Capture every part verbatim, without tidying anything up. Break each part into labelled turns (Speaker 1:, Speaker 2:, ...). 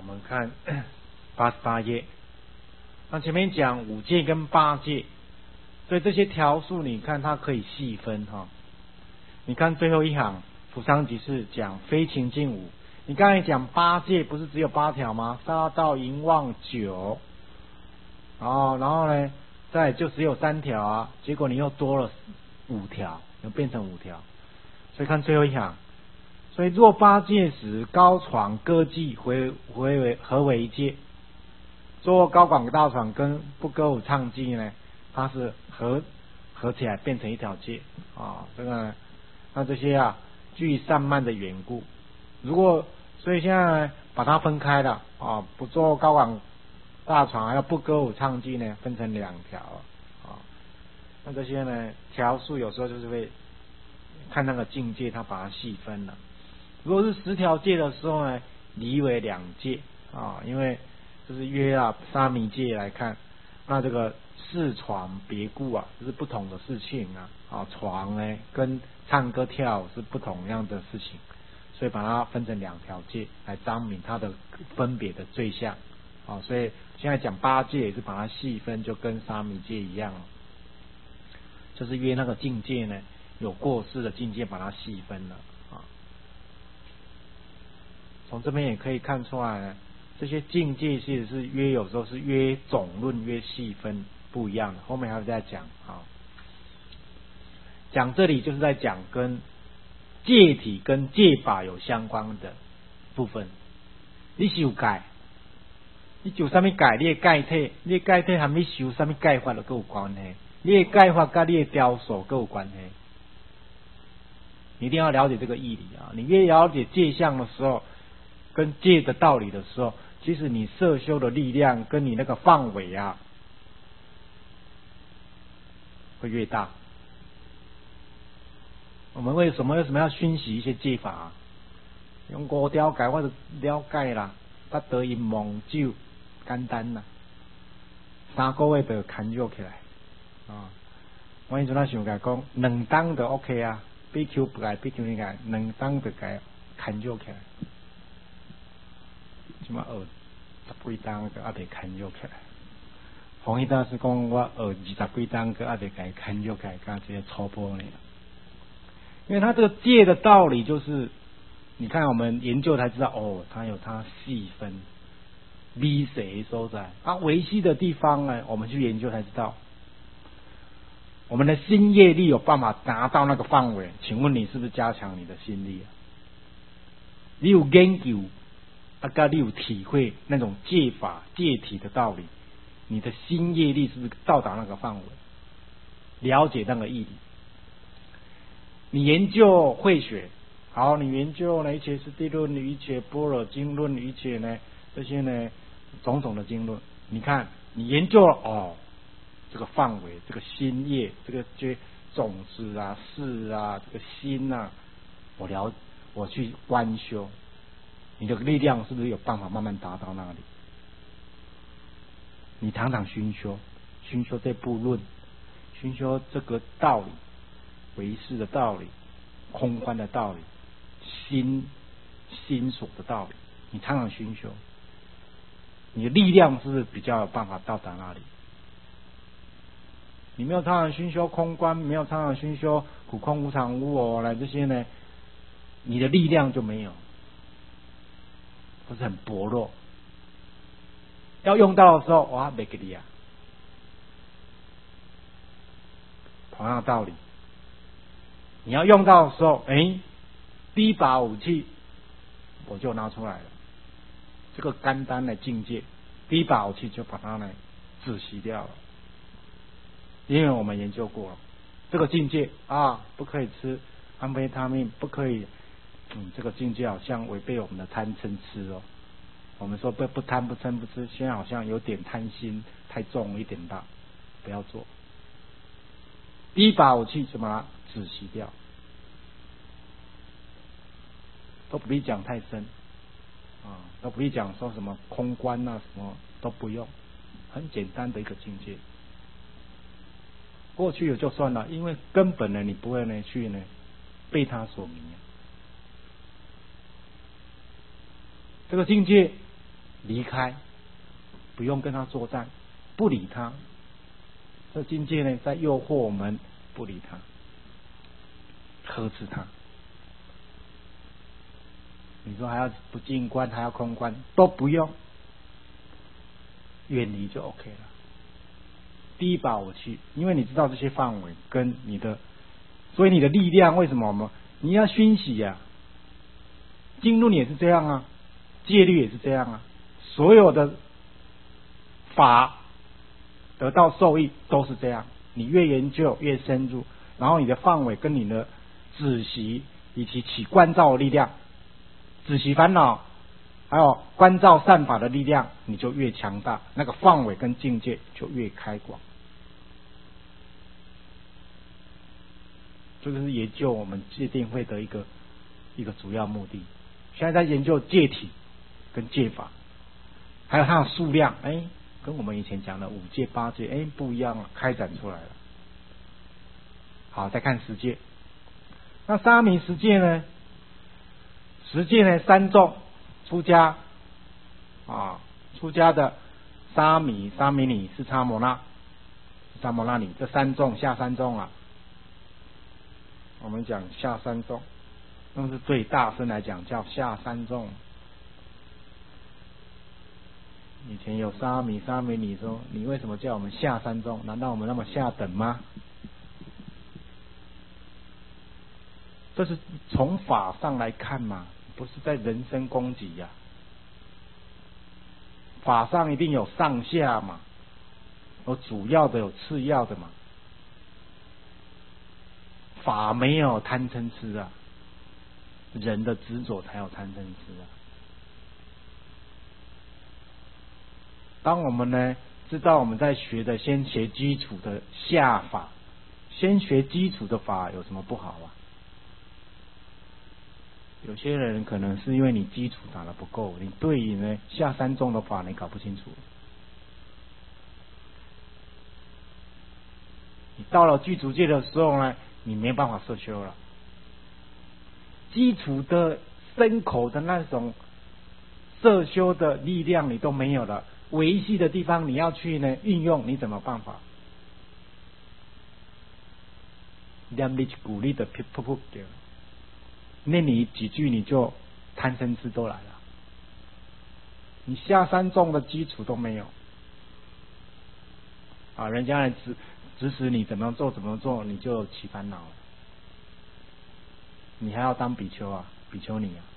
Speaker 1: 我们看八十八页。那前面讲五戒跟八戒，所以这些条数你看它可以细分哈。你看最后一行普桑集是讲非情境五，你刚才讲八戒不是只有八条吗？杀盗淫妄酒，然后然后呢，再就只有三条啊，结果你又多了五条，又变成五条。所以看最后一行，所以若八戒时高床歌伎回回为合为一戒。做高广大床跟不歌舞唱伎呢，它是合合起来变成一条戒啊。这个那这些啊，具散漫的缘故，如果所以现在呢把它分开了啊，不做高广大床，还有不歌舞唱伎呢，分成两条啊。那这些呢条数有时候就是会看那个境界，它把它细分了。如果是十条戒的时候呢，离为两戒啊，因为就是约啊沙弥戒来看，那这个事床别故啊，这是不同的事情啊。啊，床呢跟唱歌跳舞是不同样的事情，所以把它分成两条戒来彰明它的分别的对象。啊，所以现在讲八戒也是把它细分，就跟沙弥戒一样，就是约那个境界呢，有过失的境界把它细分了啊。从这边也可以看出来呢。这些境界其实是约，有时候是约总论约细分不一样的，后面还会再讲啊。讲这里就是在讲跟戒体跟戒法有相关的部分。你修改，你就什么改，你的改体，你的改体和你修什么改法都有关系，你的改法跟你的雕塑都有关系。你一定要了解这个义理啊！你越了解戒相的时候，跟戒的道理的时候，其实你摄修的力量跟你那个范围啊，会越大。我们为什么为什么要熏习一些戒法啊？用五条解我就了解啦，不得因蒙酒，简单啦，三个月就牵约起来啊！我以前那想甲讲，两档就 OK 啊，比丘不改，比丘那个两档就改牵约起来。即马学十几档个还袂牵约起来，黄一大师讲我学二十几档个还袂改牵约起来，刚这些粗暴呢。因为他这个戒的道理就是，你看我们研究才知道哦，它有它细分，微细所在啊，维系的地方呢，我们去研究才知道，我们的心业力有办法达到那个范围。请问你是不是加强你的心力啊？你有研究？啊，噶你有体会那种戒法戒体的道理，你的心业力是不是到达那个范围？了解那个义理。你研究慧学，好，你研究呢一切是地论、一切般若经论、一切呢这些呢种种的经论，你看你研究了哦，这个范围，这个心业，这个这种子啊、事啊、这个心啊，我了，我去观修。你的力量是不是有办法慢慢达到那里？你常常熏修，熏修这部论，熏修这个道理，唯识的道理，空观的道理，心心所的道理，你常常熏修，你的力量是不是比较有办法到达那里？你没有常常熏修空观，没有常常熏修苦空无常无我来这些呢，你的力量就没有。不是很薄弱，要用到的时候，哇，没给你啊！同样的道理，你要用到的时候，哎，第一把武器我就拿出来了，这个甘丹的境界，第一把武器就把它呢止息掉了，因为我们研究过了，这个境界啊，不可以吃安非他命，不可以。嗯，这个境界好像违背我们的贪嗔痴哦。我们说不不贪不嗔不痴，现在好像有点贪心太重一点吧，不要做。第一把武器就把它止息掉，都不必讲太深啊，都不必讲说什么空观啊，什么都不用，很简单的一个境界。过去也就算了，因为根本呢，你不会呢去呢被它所迷。这个境界离开，不用跟他作战，不理他。这境界呢，在诱惑我们不理他，呵斥他。你说还要不进关，还要空关，都不用，远离就 OK 了。第一把武器，因为你知道这些范围跟你的，所以你的力量为什么我们你要熏习呀、啊？经论也是这样啊，戒律也是这样啊，所有的法得到受益都是这样。你越研究越深入，然后你的范围跟你的止息以及起观照的力量，止息烦恼还有观照善法的力量，你就越强大，那个范围跟境界就越开广。这个是研究我们戒定慧的一个一个主要目的。现在在研究戒体跟戒法，还有它的数量，哎，跟我们以前讲的五戒八戒，哎，不一样了，开展出来了。好，再看十戒。那沙弥十戒呢？十戒呢，三众出家啊，出家的沙弥、沙弥尼、是叉摩那、沙摩那尼，这三众下三众啊。我们讲下三众，那是最大声来讲叫下三众。以前有沙弥、沙弥尼说：“你为什么叫我们下三众？难道我们那么下等吗？”这是从法上来看嘛，不是在人身攻击呀、啊。法上一定有上下嘛，有主要的，有次要的嘛。法没有贪嗔痴啊，人的执着才有贪嗔痴啊。当我们呢知道我们在学的，先学基础的下法，先学基础的法有什么不好啊？有些人可能是因为你基础打得不够，你对于呢下三众的法你搞不清楚。你到了具足戒的时候呢，你没办法摄修了。基础的身口的那种摄修的力量你都没有了，维系的地方你要去呢运用，你怎么办法？念你鼓励的噗噗噗掉，念你几句你就贪嗔痴都来了。你下三众的基础都没有啊，人家来指指使你怎么做怎么做，你就起烦恼了。你还要当比丘啊，比丘尼啊，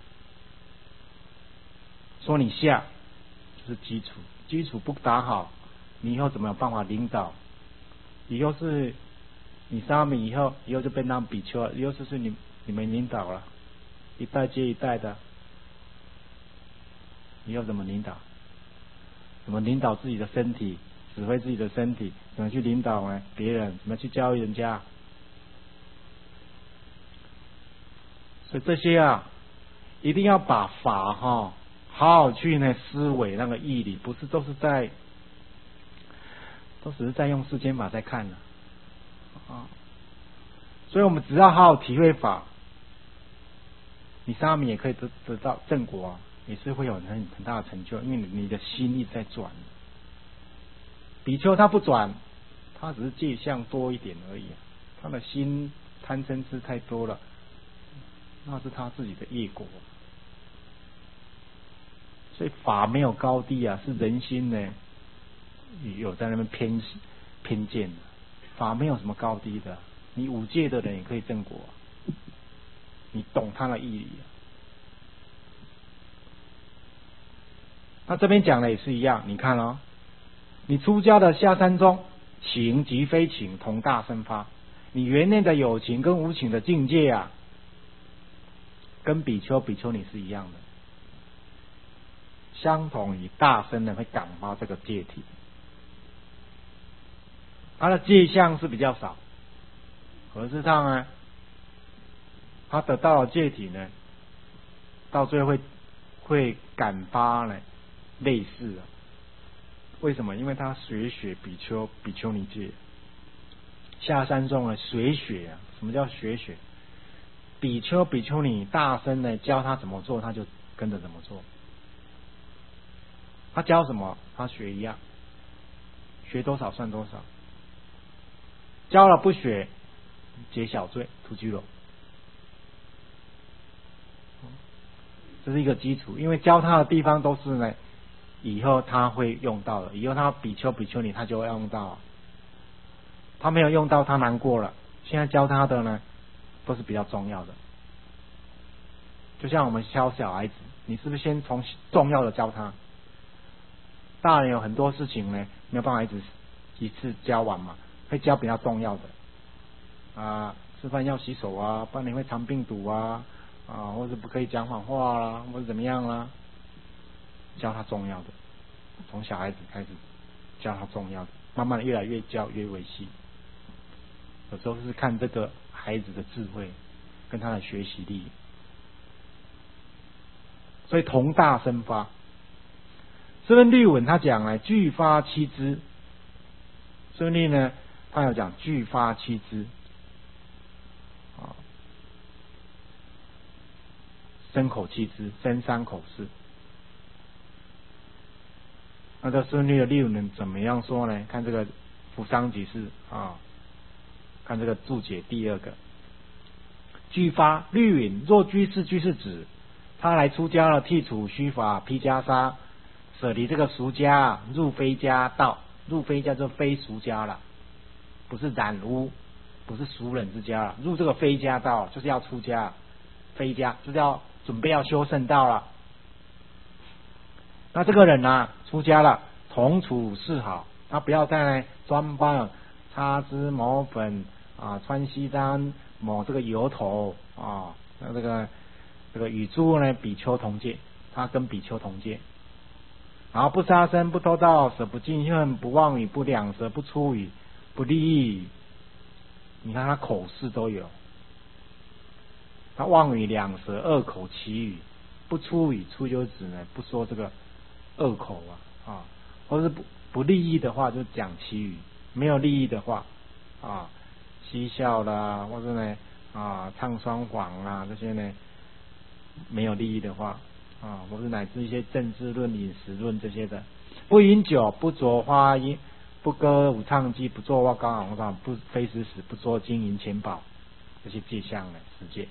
Speaker 1: 说你下就是基础，基础不打好，你以后怎么有办法领导？以后是你沙弥，以后以后就变当比丘了，以后就是你你们领导了，一代接一代的，以后怎么领导？怎么领导自己的身体？指挥自己的身体？怎么去领导呢？别人怎么去教育人家？所以这些啊，一定要把法哈、哦、好好去呢思维那个义理，不是都是在，都只是在用世间法在看了啊。所以我们只要好好体会法，你沙弥也可以得得到正果啊，也是会有很很大的成就，因为你你的心一直在转。比丘他不转，他只是戒相多一点而已、啊，他的心贪嗔痴太多了。那是他自己的业果，所以法没有高低啊，是人心呢有在那边偏偏见的，法没有什么高低的，你五戒的人也可以正果、啊，你懂他的义理、啊。那这边讲的也是一样，你看哦，你出家的下三宗，情及非情同大生发，你园内的有情跟无情的境界啊。跟比丘、比丘尼是一样的，相同以大声的会感发这个戒体，他的戒相是比较少，可是上呢，他得到了戒体呢，到最后会会感发呢类似的，为什么？因为他随学比丘、比丘尼戒，下三众呢随学啊，什么叫随学？比丘、比丘尼大声的教他怎么做，他就跟着怎么做。 他教什么？他学一样，学多少算多少。教了不学，解小罪，屠居楼。这是一个基础，因为教他的地方都是呢，以后他会用到的，以后他比丘比丘尼他就会用到，他没有用到他难过了。现在教他的呢，都是比较重要的。就像我们教小孩子，你是不是先从重要的教他？大人有很多事情呢，没有办法一直一次教完嘛，会教比较重要的啊，吃饭要洗手啊，不然你会藏病毒啊。啊，或者不可以讲谎话啦，或者怎么样啦，教他重要的，从小孩子开始教他重要的，慢慢的越来越教越维系。有时候是看这个孩子的智慧跟他的学习力，所以同大生发。这边律文他讲呢，俱发七支，这边呢他有讲俱发七支。身口七支，身三口四。那这顺律的例文怎么样说呢？看这个扶桑集释啊，看这个注解第二个。俱发律允，若居士居士子，他来出家了，剔除须发披袈裟，舍离这个俗家，入非家道。入非家就非俗家了，不是染污，不是俗人之家了。入这个非家道，就是要出家，非家就是要准备要修圣道了。那这个人啊，出家了，同处是好，他不要再装扮、擦脂抹粉啊，穿西装抹这个油头啊，那这个这个与诸呢比丘同戒，他跟比丘同戒。然后不杀生，不偷盗，舍不近恨，不妄语，不两舌，不粗语，不利益。你看他口事都有，他妄语、两舌、恶口、绮语，不粗语，粗就指呢不说这个恶口啊啊，或是不不利益的话就讲绮语，没有利益的话啊，嬉笑啦，或者呢啊唱双簧啦这些呢没有利益的话。啊，或是乃至一些政治论、饮食论这些的，不饮酒，不着花音，不歌舞唱伎，不做哇高昂上，不非时时，不做金银钱宝，这些戒相呢，十戒。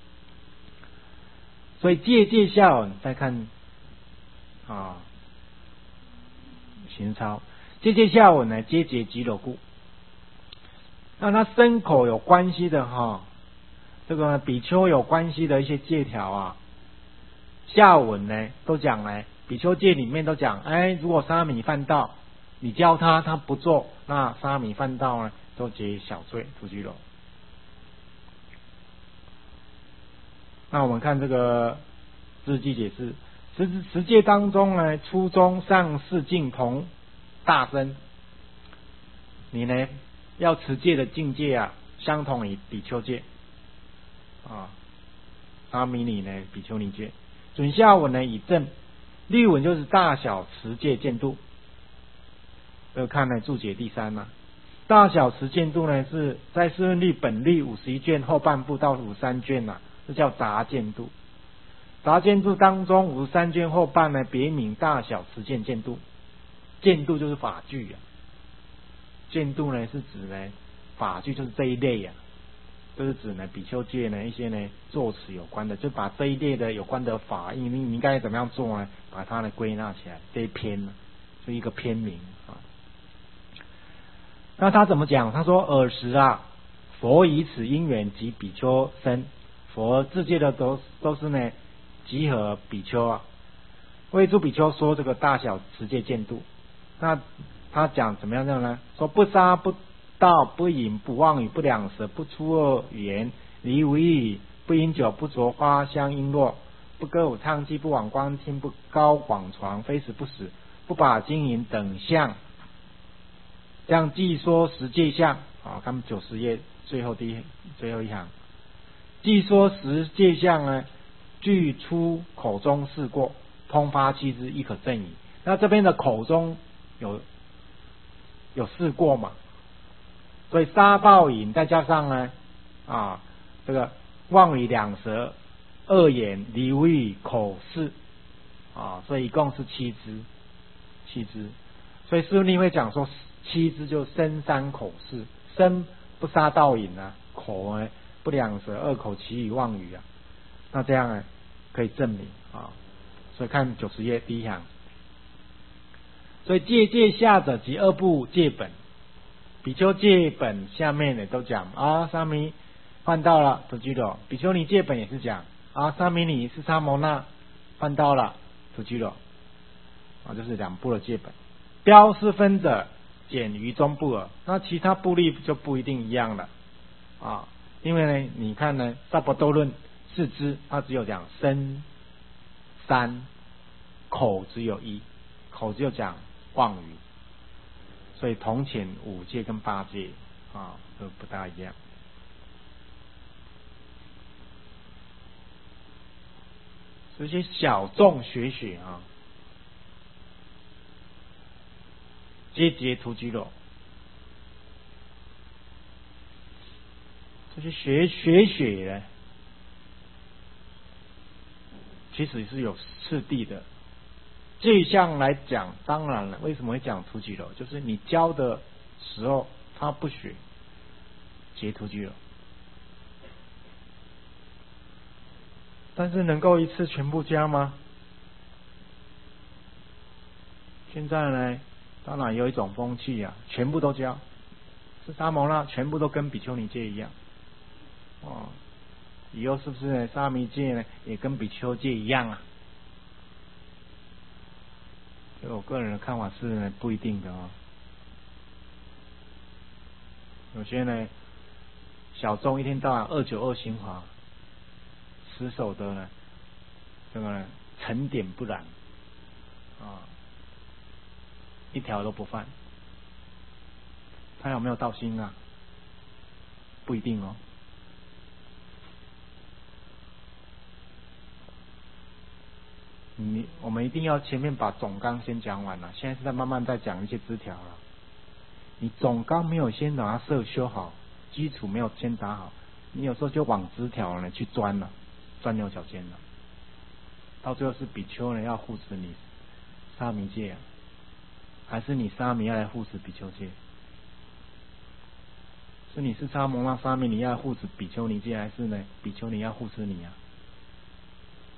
Speaker 1: 所以戒戒相，再看啊，行操戒戒下文呢，皆结极乐故。那它身口有关系的哈，这个比丘有关系的一些戒条啊。下文呢都讲呢，比丘戒里面都讲，哎，如果沙弥犯道，你教他他不做，那沙弥犯道呢都结小罪，屠居楼。那我们看这个日记解释，十十戒当中呢，初中上四境同大僧，你呢要持戒的境界啊，相同于比丘戒啊，沙弥尼呢比丘尼戒。准下文呢以正，律文就是大小持戒见度。要看呢注解第三呢、啊，大小持见度呢是在释论律本律五十一卷后半部到五十三卷呐、啊，这叫杂见度。杂见度当中五十三卷后半呢别名大小持见见度，见度就是法句啊，见度呢是指呢法句就是这一类啊。就是指呢比丘戒呢一些呢作词有关的，就把这一类的有关的法，你你应该怎么样做呢？把它呢归纳起来，这一篇呢是一个篇名啊。那他怎么讲？他说：尔时啊，佛以此因缘及比丘身，佛自戒的都都是呢集合比丘啊，为诸比丘说这个大小持戒见度。那他讲怎么样样呢？说不杀不道，不饮，不妄语，不两舌，不粗恶语言，离无异语，不饮酒，不着花香璎珞，不歌舞唱伎，不往观听，不高广床，非死不死，不把金银等相。这样既说十戒相啊，看九十页最后第一最后一行，既说十戒相呢，具出口中事过，通发七支，亦可证矣。那这边的口中有有事过嘛？所以杀暴饮再加上呢啊这个妄语两舌恶言离无语口事啊，所以一共是七支七支。所以师父你会讲说七支就身三口四，身不杀盗淫啊，口呢不两舌，恶口绮语妄语啊，那这样呢可以证明啊。所以看九十页第一行，所以戒戒下者即二部戒本，比丘戒本下面呢都讲啊沙弥犯到了土居罗，比丘尼戒本也是讲啊沙弥尼是沙摩那犯到了土居罗啊，就是两部的戒本。标是分者减于中部耳，那其他部例就不一定一样了啊，因为呢，你看呢，萨婆多论四支，它只有讲身三，口只有一，口只有讲妄语，所以同潜五戒跟八戒啊都不大一样。这些小众学学啊，皆结图居罗，这些学学学呢，其实是有次第的。这项来讲，当然了，为什么会讲图居罗？就是你教的时候他不学，结图居罗。但是能够一次全部教吗？现在呢，当然有一种风气啊，全部都教，是沙摩那全部都跟比丘尼戒一样，哦，以后是不是呢？沙弥戒呢也跟比丘戒一样啊？所以我个人的看法是呢，不一定的哦。有些呢，小众一天到晚二九二心法。持守的呢，这个呢沉点不染啊，一条都不犯，他有没有道心啊？不一定哦。你我们一定要前面把总纲先讲完了，现在是在慢慢再讲一些枝条了。你总纲没有先把它设修好，基础没有先打好，你有时候就往枝条呢去钻了。钻牛角尖了，到最后是比丘呢要护持你沙弥戒、啊，还是你沙弥要来护持比丘戒？是你是沙摩那沙弥你要护持比丘尼戒，还是呢比丘尼要护持你啊？